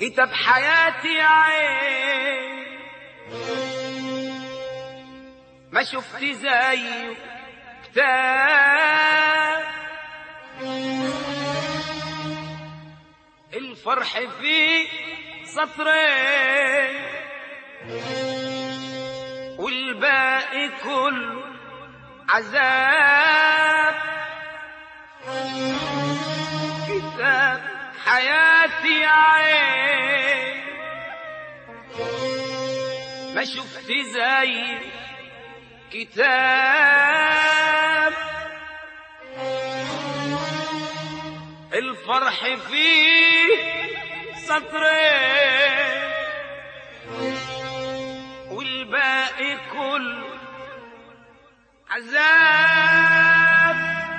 كتاب حياتي يا عين ما شفت زيه كتاب الفرح فيه سطرين والباقي كله عذاب. كتاب حياتي يا عين ما شفت زي كتاب الفرح فيه سطرين والباقي كله عذاب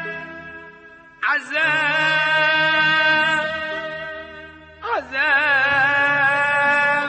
عذاب عذاب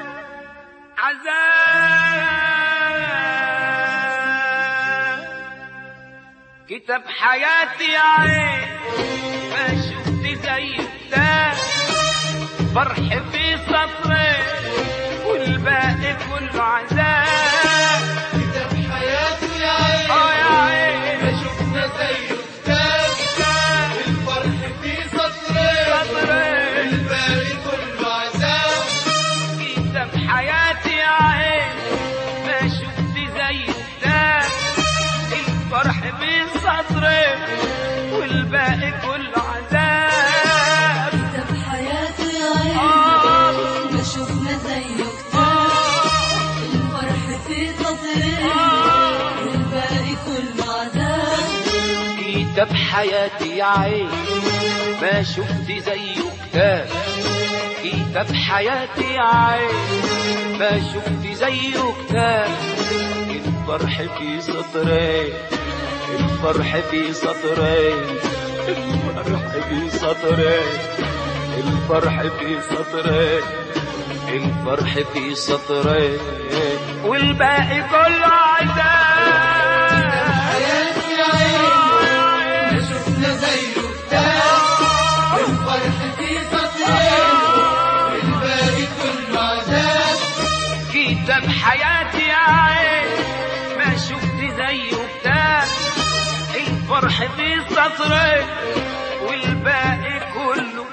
عذاب. كتاب حياتي يا عين ما شفت زي ده فرح في سطرين والباقي كله عذاب. كتاب حياتي يا عين يا عين ما شفنا زيه كتاب الفرح في سطرين والباقي كله عذاب. كتاب حياتي يا عين ما شفت زي ده الفرح في سطرين والباقي كله عذاب. كتاب حياتي يا عين ما شفنا زيه كتاب الفرح في سطرين والباقي كله عذاب. كتاب حياتي يا عين ما شفت زيه كتاب كتاب حياتي يا عين ما شفت زيه كتاب الفرح في سطرين الفرح في سطرين الفرح في سطرين الفرح في سطرين الفرح في سطرين والباقي كله عذاب. حياتي يا عين ما شفنا زيه كتاب الفرح في سطرين والباقي كله عذاب. كتاب حياتي يا عين ما شفت زيه كتاب الفرح في سطرين والباقي كله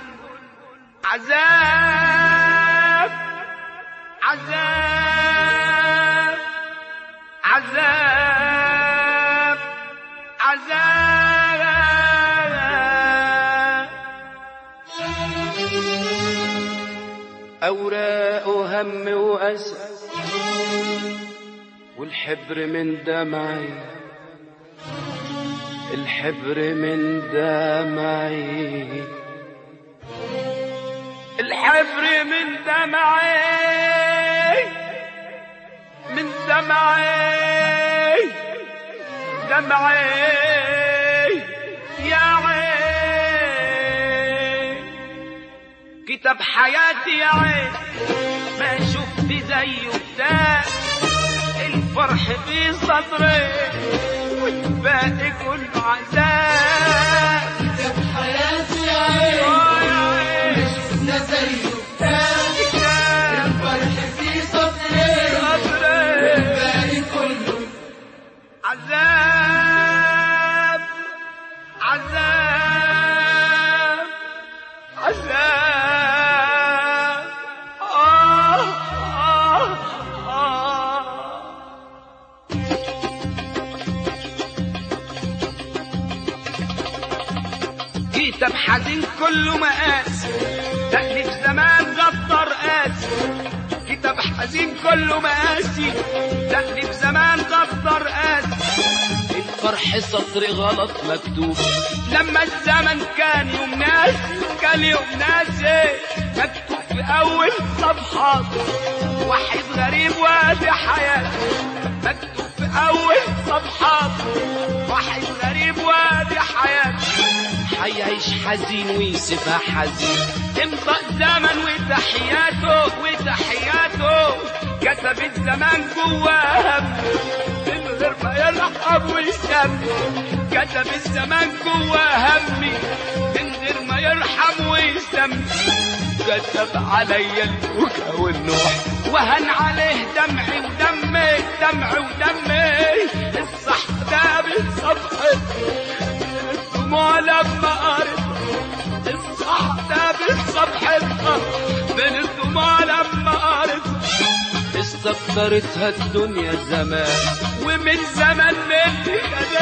عذاب عذاب عذاب عذاب. أوراق وهم وأسى والحبر من دمعي الحبر من دمعي الحبر من دمعي من دمعي دمعي يا عين. كتاب حياتي يا عين ما شفت زيه كتاب الفرح في سطري والباقي كله عذاب. كتاب حياتي يا عين ما شفنا زيه كتاب الفرح في سطرين والباقي كله عذاب عذاب عذاب. كتاب حزين كله مقاس دقني في زمان غطر قاسي. كتاب حزين كله مقاسي دقني في زمان غطر قاسي. الفرح سطر غلط مكتوب لما الزمن كان يوم ناسي كان يوم ناسي مكتوب في أول صفحات واحد غريب وادي حياته. مكتوب في أول صفحات واحد غريب وادي حياته. حيعيش حزين ويسيبها حزين امضى الزمن وتحياته وتحياته. كتب الزمان جواه من غير ما يلحق ويسمي. كتب الزمان جواه همي من غير ما يرحم ويسمي. كتب علي البكا والنوح وهن عليه دمعي ودمي دمعي ودمي الصح ده بالصفحة الدموع لما قريت الصح ده بالصفحة من الدموع لما قريت استقدرتها الدنيا زمان ومن زمان مني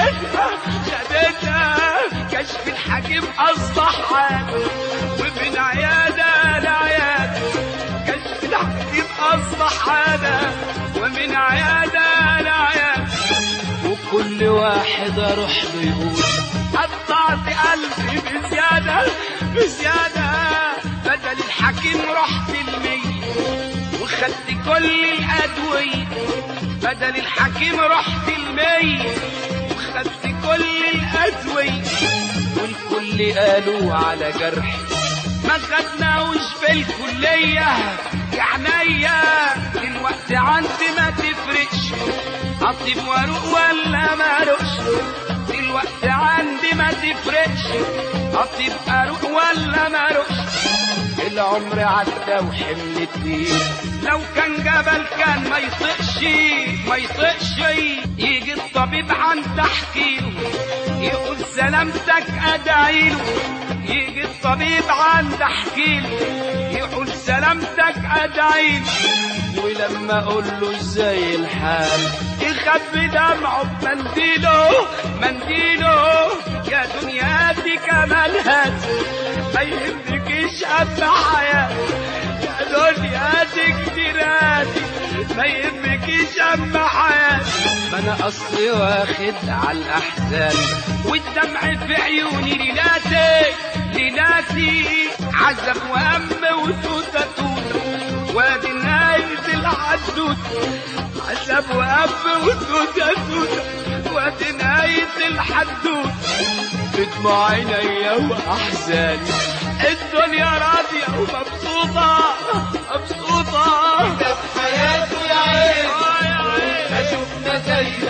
خدتها كشف الحكيم أصبح عادي ومن عيادة لعيادة كشف الحكيم أصبح عادة ومن عيادة لعيادة وكل واحد أروح له يقول قطعت قلبي بزيادة بزيادة بدل الحكيم رحت المية وخدت كل الأدوية بدل الحكيم رحت المية وخدت كل الأدوية والكل قالوا على جرحي ما خدناوش في الكلية يا عينيا الوقت عندي ما تفرقش أطيب واروق ولا ما اروقش الوقت عندي ما تفرقش أطيب اروق ولا ما اروقش العمر عدى وحمل الدين لو كان جبل كان ما يطقش ما يطقش يجي الطبيب عن تحكيله يقول سلامتك ادعيله يجي الطبيب عن تحكيله يقول سلامتك ادعيله ولما اقول له ازاي الحال يخبي دمعه بمنديله منديله يا دنياتي كمالها ما يهمكيش قبل حياتي يا دنياتي كتيراتي ما يهمكيش قبل حياتي ما انا اصلي واخد على الاحزان والدمع في عيوني ليلاتي ليلاتي عذب وهم وتوته توته وادي نهاية الحدوته عذب وهم وتوته توته وادي نهاية الحدوته بدموع عينيا واحزاني الدنيا راضية ومبسوطة مبسوطة ده في حياته يا عين ما شفنا زيه